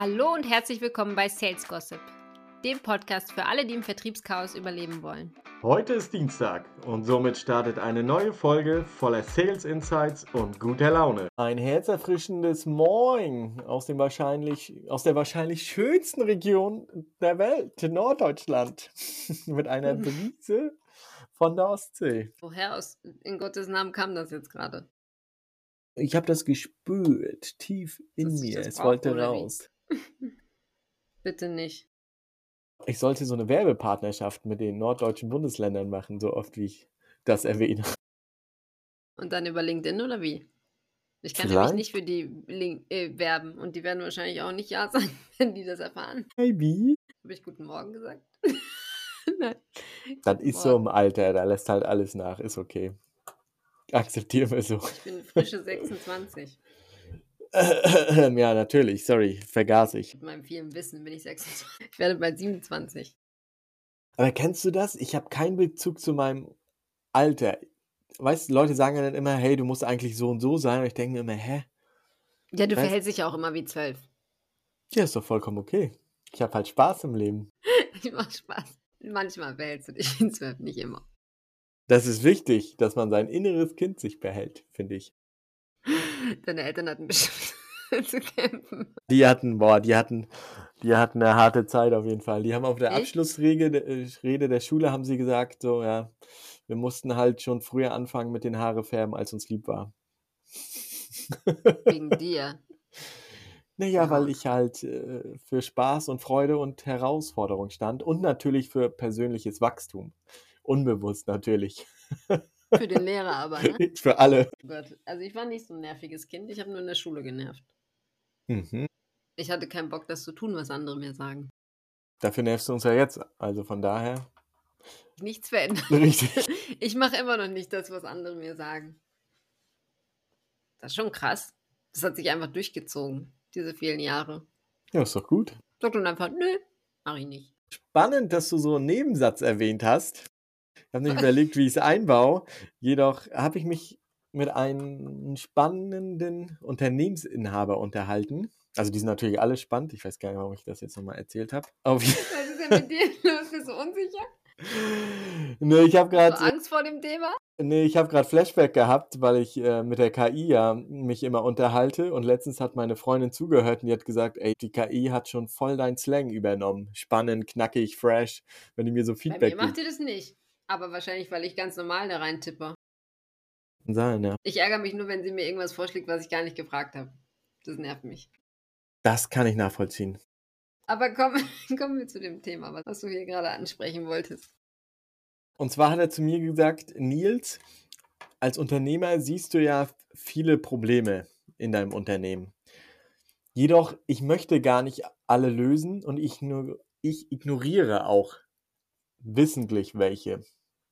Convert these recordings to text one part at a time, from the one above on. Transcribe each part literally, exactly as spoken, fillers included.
Hallo und herzlich willkommen bei Sales Gossip, dem Podcast für alle, die im Vertriebschaos überleben wollen. Heute ist Dienstag und somit startet eine neue Folge voller Sales Insights und guter Laune. Ein herzerfrischendes Moin aus dem wahrscheinlich, aus der wahrscheinlich schönsten Region der Welt, Norddeutschland, mit einer Brise von der Ostsee. Woher aus, in Gottes Namen kam das jetzt gerade? Ich habe das gespürt, tief in Dass ich mir, das es brauche, wollte oder wie? raus. Bitte nicht. Ich sollte so eine Werbepartnerschaft mit den norddeutschen Bundesländern machen, so oft wie ich das erwähne. Und dann über LinkedIn oder wie? Ich kann nämlich nicht für die Link äh, werben und die werden wahrscheinlich auch nicht Ja sagen, wenn die das erfahren. Maybe. Habe ich guten Morgen gesagt? Nein. Das Guten ist so im Morgen. Alter, da lässt halt alles nach, ist okay. Akzeptieren wir so. Ich bin frische sechsundzwanzig. Ja, natürlich, sorry, vergaß ich. Mit meinem vielen Wissen bin ich sechsundzwanzig. Ich werde bald siebenundzwanzig. Aber kennst du das? Ich habe keinen Bezug zu meinem Alter. Weißt du, Leute sagen ja dann immer, hey, du musst eigentlich so und so sein. Und ich denke mir immer, hä? Ja, du Weißt- verhältst dich ja auch immer wie zwölf. Ja, ist doch vollkommen okay. Ich habe halt Spaß im Leben. Ich mach Spaß. Manchmal behältst du dich wie zwölf, nicht immer. Das ist wichtig, dass man sein inneres Kind sich behält, finde ich. Deine Eltern hatten bestimmt zu kämpfen. Die hatten, boah, die hatten, die hatten eine harte Zeit auf jeden Fall. Die haben auf der Echt? Abschlussrede äh, Rede der Schule haben sie gesagt, so, ja, wir mussten halt schon früher anfangen mit den Haare färben, als uns lieb war. Wegen dir. Naja, Ja. weil ich halt äh, für Spaß und Freude und Herausforderung stand und natürlich für persönliches Wachstum. Unbewusst natürlich. Für den Lehrer aber, ne? Für alle. Oh Gott. Also ich war nicht so ein nerviges Kind, ich habe nur in der Schule genervt. Mhm. Ich hatte keinen Bock, das zu tun, was andere mir sagen. Dafür nervst du uns ja jetzt. Also von daher. Nichts verändert. Richtig. Ich mache immer noch nicht das, was andere mir sagen. Das ist schon krass. Das hat sich einfach durchgezogen, diese vielen Jahre. Ja, ist doch gut. Sagt dann einfach, nö, mach ich nicht. Spannend, dass du so einen Nebensatz erwähnt hast. Ich habe nicht überlegt, wie ich es einbaue. Jedoch habe ich mich mit einem spannenden Unternehmensinhaber unterhalten. Also die sind natürlich alle spannend. Ich weiß gar nicht, warum ich das jetzt nochmal erzählt habe. Auf Was ist denn mit dir los? Bist du unsicher? nee, ich habe Hast du gerade Angst vor dem Thema? nee, ich habe gerade Flashback gehabt, weil ich äh, mit der K I ja mich immer unterhalte und letztens hat meine Freundin zugehört und die hat gesagt, ey, die K I hat schon voll dein Slang übernommen. Spannend, knackig, fresh, wenn die mir so Bei Feedback mir macht gibt. ihr das nicht. Aber wahrscheinlich, weil ich ganz normal da rein tippe. Kann sein, ja. Ich ärgere mich nur, wenn sie mir irgendwas vorschlägt, was ich gar nicht gefragt habe. Das nervt mich. Das kann ich nachvollziehen. Aber komm, kommen wir zu dem Thema, was du hier gerade ansprechen wolltest. Und zwar hat er zu mir gesagt, Nils, als Unternehmer siehst du ja viele Probleme in deinem Unternehmen. Jedoch, ich möchte gar nicht alle lösen und ich, nur, ich ignoriere auch wissentlich welche.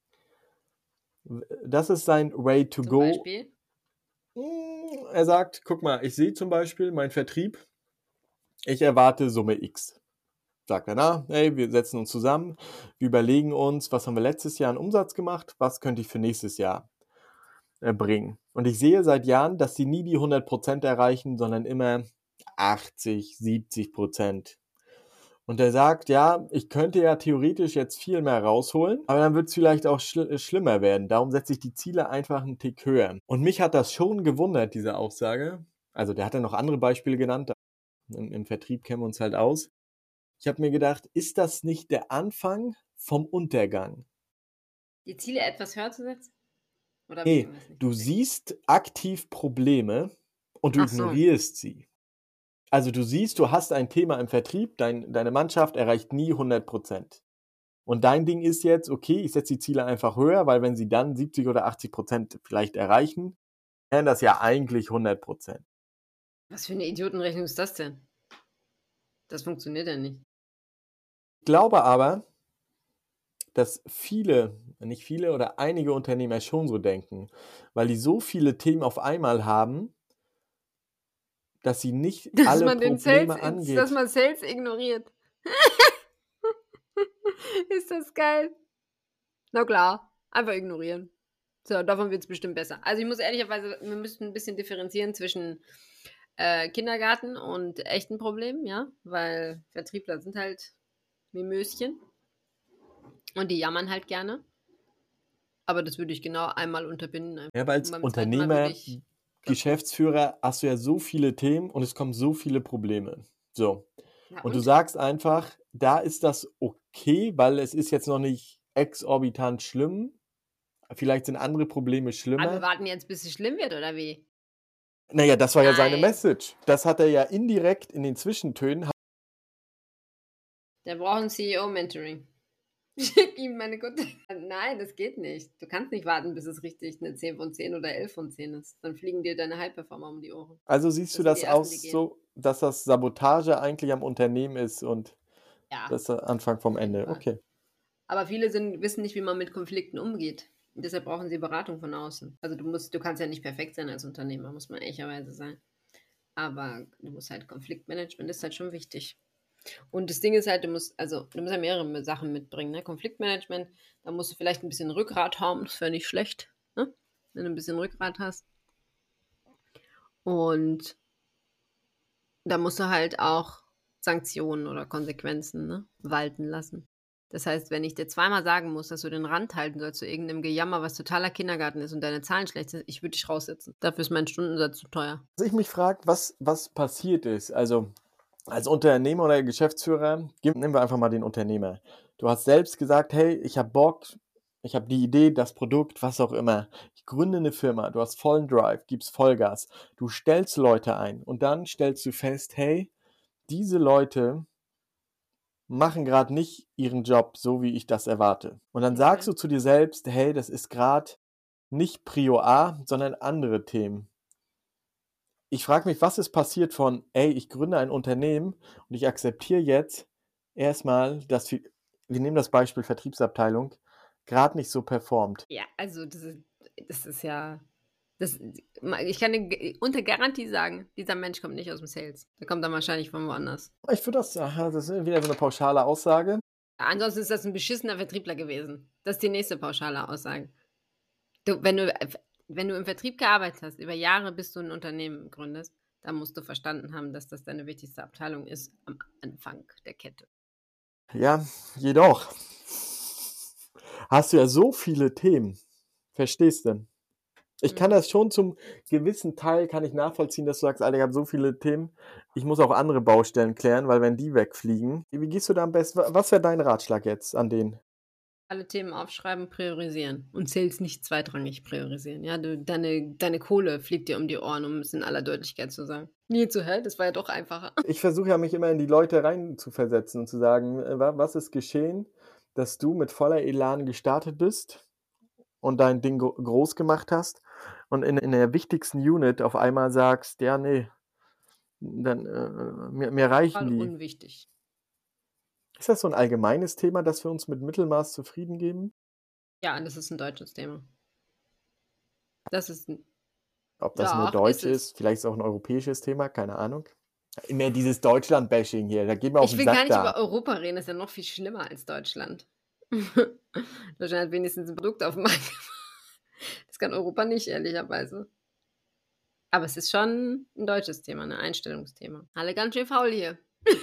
Das ist sein Way to Zum go. Beispiel? Mm, Er sagt, guck mal, ich sehe zum Beispiel meinen Vertrieb, ich erwarte Summe X. Sagt er, na, hey, wir setzen uns zusammen, wir überlegen uns, was haben wir letztes Jahr an Umsatz gemacht, was könnte ich für nächstes Jahr äh, bringen. Und ich sehe seit Jahren, dass sie nie die hundert Prozent erreichen, sondern immer achtzig, siebzig Prozent. Und er sagt, ja, ich könnte ja theoretisch jetzt viel mehr rausholen, aber dann wird es vielleicht auch schl schlimmer werden. Darum setze ich die Ziele einfach einen Tick höher. Und mich hat das schon gewundert, diese Aussage. Also der hat ja noch andere Beispiele genannt. Im, im Vertrieb kennen wir uns halt aus. Ich habe mir gedacht, ist das nicht der Anfang vom Untergang? Die Ziele etwas höher zu setzen? Oder habe ich Nee, irgendwas nicht du verstanden? siehst aktiv Probleme und du Ach so. ignorierst sie. Also du siehst, du hast ein Thema im Vertrieb, dein, deine Mannschaft erreicht nie hundert Prozent. Und dein Ding ist jetzt, okay, ich setze die Ziele einfach höher, weil wenn sie dann siebzig oder achtzig Prozent vielleicht erreichen, wären das ja eigentlich hundert Prozent. Was für eine Idiotenrechnung ist das denn? Das funktioniert ja nicht. Ich glaube aber, dass viele, nicht viele oder einige Unternehmer schon so denken, weil die so viele Themen auf einmal haben, dass sie nicht Dass alle man den Probleme Sales, angeht. dass man Sales ignoriert. Ist das geil? Na klar, einfach ignorieren. So, davon wird es bestimmt besser. Also ich muss ehrlicherweise, wir müssten ein bisschen differenzieren zwischen äh, Kindergarten und echt ein Problem, ja, weil Vertriebler sind halt Mimöschen und die jammern halt gerne. Aber das würde ich genau einmal unterbinden. Ja, aber als Beim zweiten Mal würde Unternehmer, ich Geschäftsführer hast du ja so viele Themen und es kommen so viele Probleme. So. Ja, Und du und? sagst einfach, da ist das okay, weil es ist jetzt noch nicht exorbitant schlimm. Vielleicht sind andere Probleme Aber wir schlimmer. warten jetzt, bis es schlimm wird, oder wie? Naja, das war ja seine Nein. Message. Das hat er ja indirekt in den Zwischentönen. Der braucht ein C E O-Mentoring. Schick ihm meine Kontakte. Nein, das geht nicht. Du kannst nicht warten, bis es richtig eine zehn von zehn oder elf von zehn ist. Dann fliegen dir deine High-Performer um die Ohren. Also siehst Das du sind das die auch Ersten, die gehen. so, dass das Sabotage eigentlich am Unternehmen ist und Ja, das ist der Anfang vom auf jeden Ende. Fall. Okay. Aber viele sind, wissen nicht, wie man mit Konflikten umgeht. Und deshalb brauchen sie Beratung von außen. Also du musst, du kannst ja nicht perfekt sein als Unternehmer, muss man ehrlicherweise sein. Aber du musst halt Konfliktmanagement ist halt schon wichtig. Und das Ding ist halt, du musst, also du musst ja mehrere Sachen mitbringen. Ne? Konfliktmanagement, da musst du vielleicht ein bisschen Rückgrat haben, das wäre nicht schlecht, ne? Wenn du ein bisschen Rückgrat hast. Und da musst du halt auch Sanktionen oder Konsequenzen, ne, walten lassen. Das heißt, wenn ich dir zweimal sagen muss, dass du den Rand halten sollst zu irgendeinem Gejammer, was totaler Kindergarten ist und deine Zahlen schlecht sind, ich würde dich raussetzen. Dafür ist mein Stundensatz zu teuer. Was ich mich frage, was, was passiert ist, also als Unternehmer oder Geschäftsführer, gib- nehmen wir einfach mal den Unternehmer. Du hast selbst gesagt, hey, ich habe Bock, ich habe die Idee, das Produkt, was auch immer. Ich gründe eine Firma, du hast vollen Drive, gibst Vollgas, du stellst Leute ein und dann stellst du fest, hey, diese Leute machen gerade nicht ihren Job so, wie ich das erwarte. Und dann sagst Okay. du zu dir selbst, hey, das ist gerade nicht Prio A, sondern andere Themen. Ich frage mich, was ist passiert von, ey, ich gründe ein Unternehmen und ich akzeptiere jetzt erstmal, dass wir, wir nehmen das Beispiel Vertriebsabteilung, gerade nicht so performt. Ja, also das ist, das ist ja, das, ich kann dir unter Garantie sagen, dieser Mensch kommt nicht aus dem Sales. Der kommt dann wahrscheinlich von woanders. Ich würde das, aha, das ist wieder so eine pauschale Aussage. Ansonsten ist das ein beschissener Vertriebler gewesen. Das ist die nächste pauschale Aussage. Du, wenn, du, wenn du im Vertrieb gearbeitet hast, über Jahre bis du ein Unternehmen gründest, dann musst du verstanden haben, dass das deine wichtigste Abteilung ist am Anfang der Kette. Ja, jedoch hast du ja so viele Themen. Verstehst du? Ich kann Mhm. das schon zum gewissen Teil kann ich nachvollziehen, dass du sagst, Alter, ich habe so viele Themen. Ich muss auch andere Baustellen klären, weil wenn die wegfliegen, wie gehst du da am besten? Was wäre dein Ratschlag jetzt an den? Alle Themen aufschreiben, priorisieren und Sales nicht zweitrangig priorisieren. Ja, du, deine, deine Kohle fliegt dir um die Ohren, um es in aller Deutlichkeit zu sagen. Nie zu hell, das war ja doch einfacher. Ich versuche ja mich immer in die Leute rein zu versetzen und zu sagen, äh, wa- was ist geschehen, dass du mit voller Elan gestartet bist und dein Ding gro- groß gemacht hast und in, in der wichtigsten Unit auf einmal sagst, ja, nee, dann äh, mir, mir reichen Total die. unwichtig. Ist das so ein allgemeines Thema, dass wir uns mit Mittelmaß zufrieden geben? Ja, und das ist ein deutsches Thema. Das ist ein, Ob das nur doch, ist deutsch es. ist, vielleicht ist auch ein europäisches Thema, keine Ahnung. Immer dieses Deutschland-Bashing hier, da geht mir auf Ich den will gar Sack nicht da. über Europa reden, das ist ja noch viel schlimmer als Deutschland. Deutschland hat wenigstens ein Produkt auf dem Markt. Das kann Europa nicht, ehrlicherweise. Aber es ist schon ein deutsches Thema, ein Einstellungsthema. Alle ganz schön faul hier.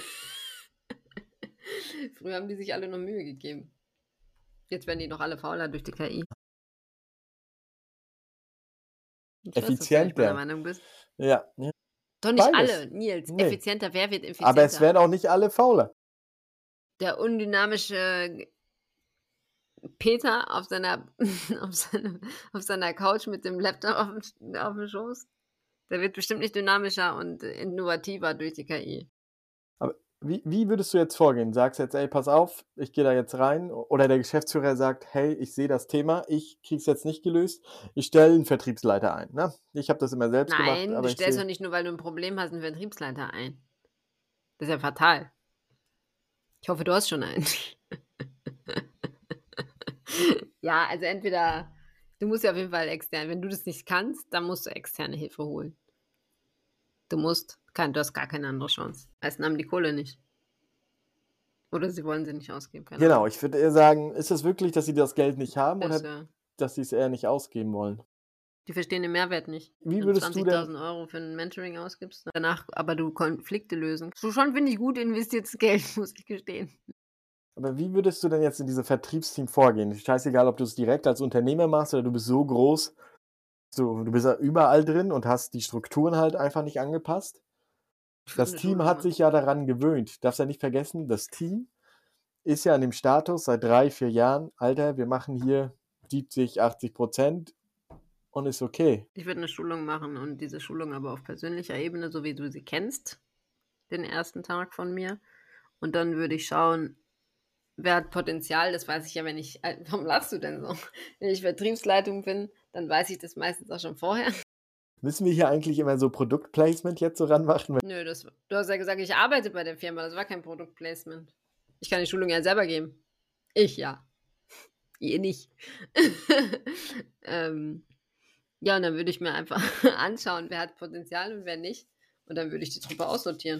Früher haben die sich alle noch Mühe gegeben. Jetzt werden die noch alle fauler durch die K I. Ich weiß, dass du nicht meiner Effizienter. Meinung bist. Ja, ja. Doch nicht Beides. alle, Nils. Nee. Effizienter, wer wird effizienter? Aber es werden auch nicht alle fauler. Der undynamische Peter auf seiner, auf seiner, auf seiner Couch mit dem Laptop auf dem, auf dem Schoß, der wird bestimmt nicht dynamischer und innovativer durch die K I. Aber wie, wie würdest du jetzt vorgehen? Sagst jetzt, ey, pass auf, ich gehe da jetzt rein. Oder der Geschäftsführer sagt, hey, ich sehe das Thema, ich kriege es jetzt nicht gelöst, ich stelle einen Vertriebsleiter ein. Ne? Ich habe das immer selbst gemacht, Nein, aber du ich stellst sehe... doch nicht nur, weil du ein Problem hast, einen Vertriebsleiter ein. Das ist ja fatal. Ich hoffe, du hast schon einen. Ja, also entweder, du musst ja auf jeden Fall extern, wenn du das nicht kannst, dann musst du externe Hilfe holen. Du musst, kein, du hast gar keine andere Chance. Meisten haben die Kohle nicht. Oder sie wollen sie nicht ausgeben. Keine Genau, Ahnung. ich würde eher sagen, ist es wirklich, dass sie das Geld nicht haben Das, oder ja. dass sie es eher nicht ausgeben wollen? Die verstehen den Mehrwert nicht. Wie Wenn du würdest du denn, zwanzigtausend Euro für ein Mentoring ausgibst, danach aber du Konflikte lösen. So schon finde ich gut investiertes Geld, muss ich gestehen. aber wie würdest du denn jetzt in diesem Vertriebsteam vorgehen? Scheißegal, ob du es direkt als Unternehmer machst oder du bist so groß, du, du bist ja überall drin und hast die Strukturen halt einfach nicht angepasst. Ich Das würde eine Team Schulung hat machen. sich ja daran gewöhnt. Darfst ja nicht vergessen, das Team ist ja an dem Status seit drei, vier Jahren, Alter, wir machen hier siebzig, achtzig Prozent und ist okay. Ich würde eine Schulung machen und diese Schulung aber auf persönlicher Ebene, so wie du sie kennst, den ersten Tag von mir. Und dann würde ich schauen, wer hat Potenzial, das weiß ich ja, wenn ich, äh, warum lachst du denn so? Wenn ich Vertriebsleitung bin, dann weiß ich das meistens auch schon vorher. Müssen wir hier eigentlich immer so Produktplacement jetzt so ranmachen? Nö, das, du hast ja gesagt, ich arbeite bei der Firma, das war kein Produktplacement. Ich kann die Schulung ja selber geben. Ich ja. Ihr nicht. ähm, ja, und dann würde ich mir einfach anschauen, wer hat Potenzial und wer nicht. Und dann würde ich die Truppe aussortieren.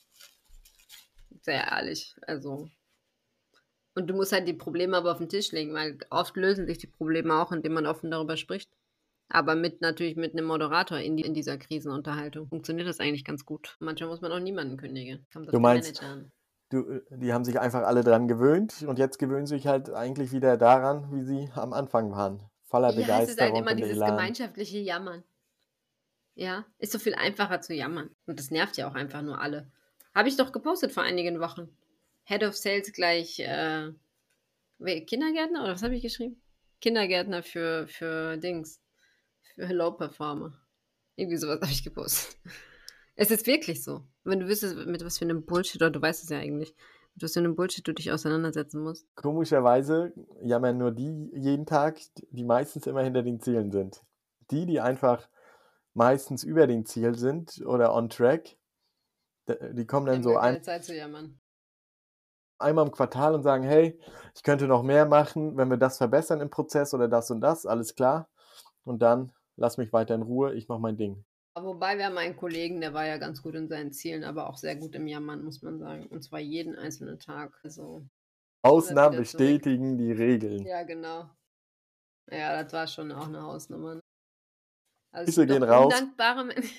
Sehr ehrlich. Also. Und du musst halt die Probleme aber auf den Tisch legen, weil oft lösen sich die Probleme auch, indem man offen darüber spricht. Aber mit natürlich mit einem Moderator in, die, in dieser Krisenunterhaltung funktioniert das eigentlich ganz gut. Manchmal muss man auch niemanden kündigen. Kommt auf Du den meinst, Manager an. du, die haben sich einfach alle dran gewöhnt und jetzt gewöhnen sich halt eigentlich wieder daran, wie sie am Anfang waren. Voller Ja, es ist halt Begeisterung immer und dieses Elan. gemeinschaftliche Jammern. Ja, ist so viel einfacher zu jammern. Und das nervt ja auch einfach nur alle. Habe ich doch gepostet vor einigen Wochen. Head of Sales gleich äh, wer- Kindergärtner oder was habe ich geschrieben? Kindergärtner für, für Dings. Für Low Performer. Irgendwie sowas habe ich gepostet. Es ist wirklich so. Wenn du wüsstest, mit was für einem Bullshit, oder du weißt es ja eigentlich, mit was für einem Bullshit du dich auseinandersetzen musst. Komischerweise jammern nur die jeden Tag, die meistens immer hinter den Zielen sind. Die, die einfach meistens über den Ziel sind oder on track, d- die kommen Die dann haben so gar ein, keine Zeit zu jammern. einmal im Quartal und sagen, hey, ich könnte noch mehr machen, wenn wir das verbessern im Prozess oder das und das, alles klar. Und dann lass mich weiter in Ruhe, ich mache mein Ding. Aber wobei wir haben einen Kollegen, der war ja ganz gut in seinen Zielen, aber auch sehr gut im Jammern, muss man sagen. Und zwar jeden einzelnen Tag. Also Ausnahmen wieder zurück. bestätigen die Regeln. Ja, genau. Ja, das war schon auch eine Hausnummer. Also es Grüße gibt gehen auch raus. undankbare Menschen.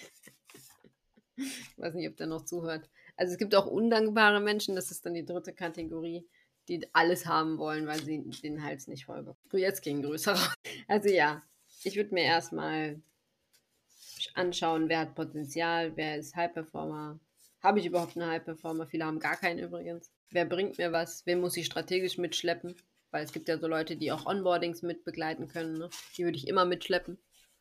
Ich weiß nicht, ob der noch zuhört. Also es gibt auch undankbare Menschen, das ist dann die dritte Kategorie, die alles haben wollen, weil sie den Hals nicht voll bekommen. Jetzt gehen Grüße raus. Also ja, ich würde mir erstmal anschauen, wer hat Potenzial, wer ist High-Performer. Habe ich überhaupt einen High-Performer? Viele haben gar keinen übrigens. Wer bringt mir was? Wen muss ich strategisch mitschleppen? Weil es gibt ja so Leute, die auch Onboardings mit begleiten können. Ne? Die würde ich immer mitschleppen.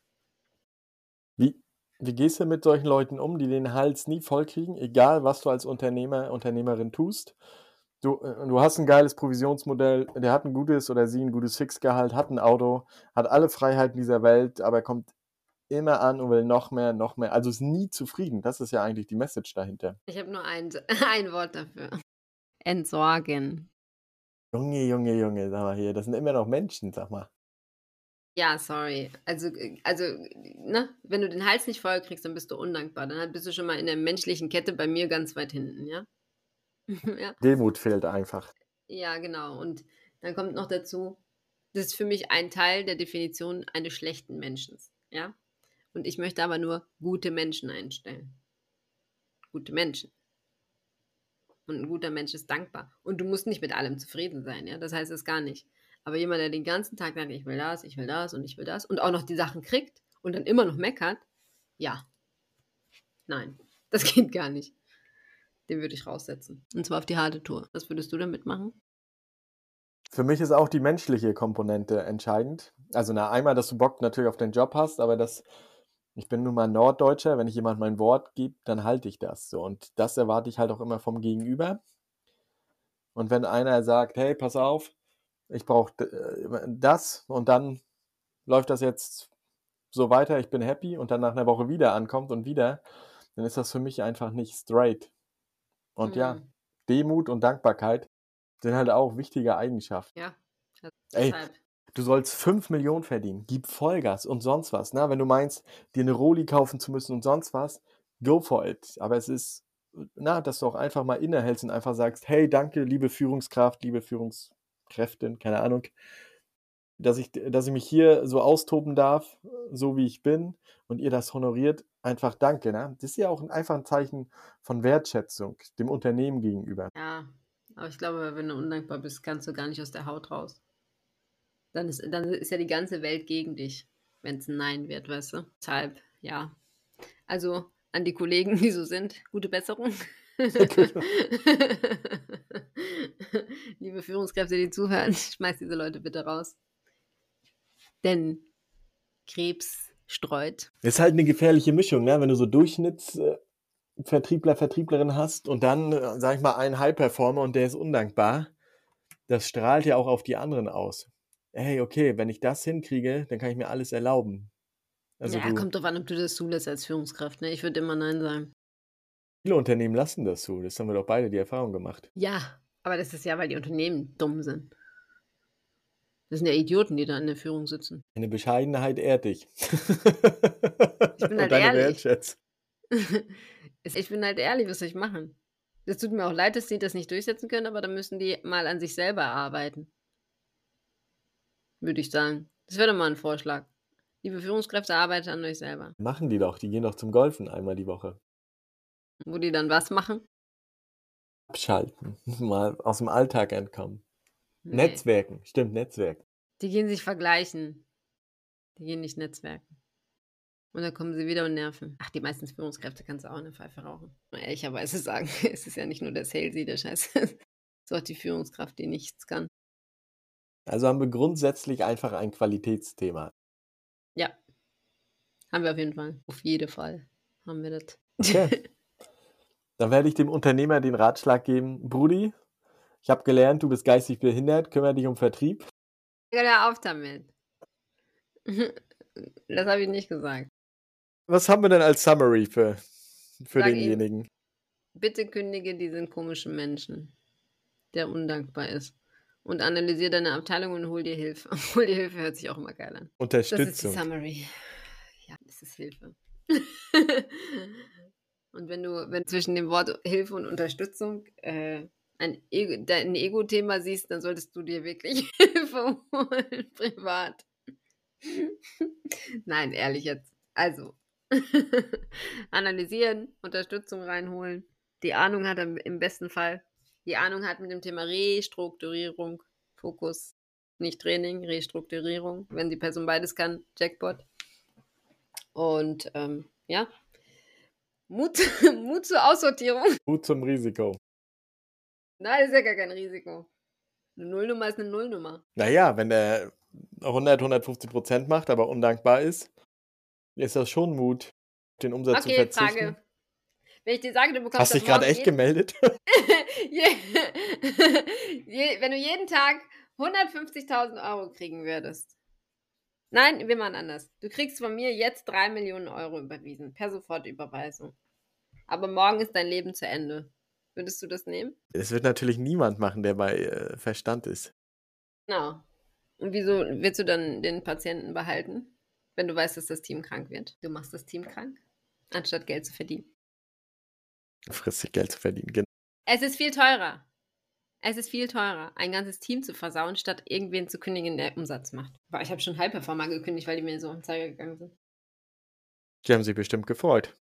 Wie, wie gehst du mit solchen Leuten um, die den Hals nie voll kriegen, egal was du als Unternehmer, Unternehmerin tust? Du, äh, du hast ein geiles Provisionsmodell, der hat ein gutes oder sie ein gutes Fixgehalt, hat ein Auto, hat alle Freiheiten dieser Welt, aber er kommt immer an und will noch mehr, noch mehr. Also ist nie zufrieden. Das ist ja eigentlich die Message dahinter. Ich habe nur ein, ein Wort dafür. Entsorgen. Junge, Junge, Junge, sag mal hier, das sind immer noch Menschen, sag mal. Ja, sorry. Also, äh, also, ne, wenn du den Hals nicht voll kriegst, dann bist du undankbar. Dann bist du schon mal in der menschlichen Kette bei mir ganz weit hinten, ja? Ja, Demut fehlt einfach. ja, genau. Und dann kommt noch dazu, das ist für mich ein Teil der Definition eines schlechten Menschen, ja? Und ich möchte aber nur gute Menschen einstellen. Gute Menschen. Und ein guter Mensch ist dankbar. Und du musst nicht mit allem zufrieden sein, ja? Das heißt es gar nicht. Aber jemand, der den ganzen Tag sagt, ich will das, ich will das und ich will das und auch noch die Sachen kriegt und dann immer noch meckert, ja, nein, das geht gar nicht. Den würde ich raussetzen. Und zwar auf die harte Tour. Was würdest du damit machen? Für mich ist auch die menschliche Komponente entscheidend. Also na, einmal, dass du Bock natürlich auf den Job hast, aber das, ich bin nun mal Norddeutscher, wenn ich jemand mein Wort gebe, dann halte ich das so. Und das erwarte ich halt auch immer vom Gegenüber. Und wenn einer sagt, hey, pass auf, ich brauche das und dann läuft das jetzt so weiter, ich bin happy und dann nach einer Woche wieder ankommt und wieder, dann ist das für mich einfach nicht straight. Und ja, Hm, Demut und Dankbarkeit sind halt auch wichtige Eigenschaften. ja, also Ey, deshalb. du sollst fünf Millionen verdienen, gib Vollgas und sonst was. Na, wenn du meinst, dir eine Roli kaufen zu müssen und sonst was, go for it. Aber es ist, na, dass du auch einfach mal innehältst und einfach sagst, hey, danke, liebe Führungskraft, liebe Führungskräftin, keine Ahnung. dass ich, dass ich mich hier so austoben darf, so wie ich bin, und ihr das honoriert, einfach danke. Ne? Das ist ja auch ein, einfach ein Zeichen von Wertschätzung dem Unternehmen gegenüber. Ja, aber ich glaube, wenn du undankbar bist, kannst du gar nicht aus der Haut raus. Dann ist, dann ist ja die ganze Welt gegen dich, wenn es ein Nein wird, weißt du? Deshalb, ja. Also an die Kollegen, die so sind, gute Besserung. Liebe Führungskräfte, die zuhören, schmeißt diese Leute bitte raus. Denn Krebs streut. Das ist halt eine gefährliche Mischung, ne? Wenn du so Durchschnittsvertriebler, Vertrieblerin hast und dann, äh, sag ich mal, einen High-Performer und der ist undankbar, das strahlt ja auch auf die anderen aus. Hey, okay, wenn ich das hinkriege, dann kann ich mir alles erlauben. Also Ja, du, kommt drauf an, ob du das zulässt als Führungskraft. Ne? Ich würde immer Nein sagen. viele Unternehmen lassen das so. Das haben wir doch beide die Erfahrung gemacht. Ja, aber das ist ja, weil die Unternehmen dumm sind. Das sind ja Idioten, die da in der Führung sitzen. Deine Bescheidenheit ehrt dich. Ich bin Und halt deine ehrlich. Wertschätzung. Ich bin halt ehrlich, was soll ich machen? Es tut mir auch leid, dass die das nicht durchsetzen können, aber dann müssen die mal an sich selber arbeiten. Würde ich sagen. Das wäre doch mal ein Vorschlag. Liebe Führungskräfte, arbeitet an euch selber. Machen die doch. Die gehen doch zum Golfen einmal die Woche. Wo die dann was machen? Abschalten. Mal aus dem Alltag entkommen. Nee. Netzwerken. Stimmt, Netzwerken. Die gehen sich vergleichen. Die gehen nicht netzwerken. Und dann kommen sie wieder und nerven. Ach, die meisten Führungskräfte kannst du auch eine Pfeife rauchen. Mal ehrlicherweise sagen, es ist ja nicht nur der Salesy, der Scheiße. Es ist auch die Führungskraft, die nichts kann. Also haben wir grundsätzlich einfach ein Qualitätsthema. Ja. Haben wir auf jeden Fall. Auf jeden Fall haben wir das. Okay. Dann werde ich dem Unternehmer den Ratschlag geben, Brudi, ich habe gelernt, du bist geistig behindert, kümmere dich um Vertrieb. Hör auf damit. Das habe ich nicht gesagt. Was haben wir denn als Summary für, für Sag ihm, denjenigen? bitte kündige diesen komischen Menschen, der undankbar ist. Und analysiere deine Abteilung und hol dir Hilfe. Hol dir Hilfe hört sich auch immer geil an. Das ist die Unterstützung. Summary. Ja, das ist Hilfe. Und wenn du wenn zwischen dem Wort Hilfe und Unterstützung äh, ein, Ego, ein Ego-Thema siehst, dann solltest du dir wirklich Hilfe holen, privat. Nein, ehrlich jetzt. Also, analysieren, Unterstützung reinholen. Die Ahnung hat er im besten Fall. Die Ahnung hat mit dem Thema Restrukturierung, Fokus, nicht Training, Restrukturierung. Wenn die Person beides kann, Jackpot. Und ähm, ja, Mut, Mut zur Aussortierung. Mut zum Risiko. Nein, das ist ja gar kein Risiko. Eine Nullnummer ist eine Nullnummer. Naja, wenn der hundert, hundertfünfzig Prozent macht, aber undankbar ist, ist das schon Mut, den Umsatz zu Okay, verzichten. Frage. Wenn ich dir sage, du bekommst Hast ab dich gerade morgen echt je- gemeldet? je, je, wenn du jeden Tag hundertfünfzigtausend Euro kriegen würdest. Nein, wir machen anders. Du kriegst von mir jetzt drei Millionen Euro überwiesen, per Sofortüberweisung. Aber morgen ist dein Leben zu Ende. Würdest du das nehmen? Das wird natürlich niemand machen, der bei äh, Verstand ist. Genau. Und wieso willst du dann den Patienten behalten, wenn du weißt, dass das Team krank wird? Du machst das Team krank, anstatt Geld zu verdienen. Frisst sich Geld zu verdienen. Genau. Es ist viel teurer. Es ist viel teurer, ein ganzes Team zu versauen, statt irgendwen zu kündigen, der Umsatz macht. Aber ich habe schon High-Performer gekündigt, weil die mir so am Zeiger gegangen sind. Die haben sich bestimmt gefreut.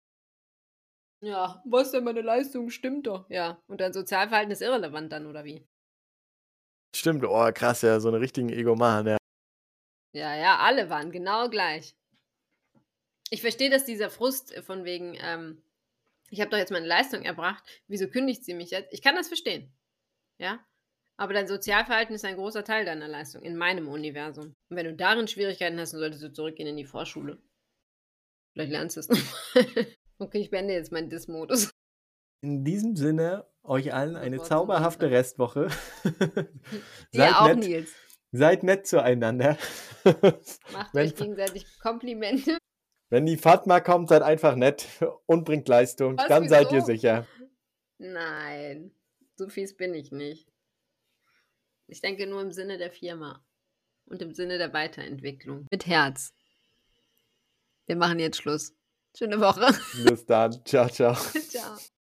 Ja, was denn, meine Leistung stimmt doch. Ja, und dein Sozialverhalten ist irrelevant dann, oder wie? Stimmt, oh krass, ja, so eine richtigen Egoman, ja. Ja, ja, alle waren genau gleich. Ich verstehe, dass dieser Frust von wegen, ähm, ich habe doch jetzt meine Leistung erbracht, wieso kündigt sie mich jetzt? Ich kann das verstehen. Ja, aber dein Sozialverhalten ist ein großer Teil deiner Leistung, in meinem Universum. Und wenn du darin Schwierigkeiten hast, dann solltest du zurückgehen in die Vorschule. Vielleicht lernst du es nochmal. Okay, ich beende jetzt meinen Diss-Modus. In diesem Sinne, euch allen Das eine Wort zum zauberhafte Dienstag. Restwoche. Dir auch, nett, Nils. seid nett zueinander. Macht wenn, euch gegenseitig Komplimente. wenn die Fatma kommt, seid einfach nett und bringt Leistung. Was, Dann seid ihr wieso? sicher. Nein, so fies bin ich nicht. Ich denke nur im Sinne der Firma und im Sinne der Weiterentwicklung. Mit Herz. Wir machen jetzt Schluss. Schöne Woche. Bis dann. Ciao, ciao. Ciao.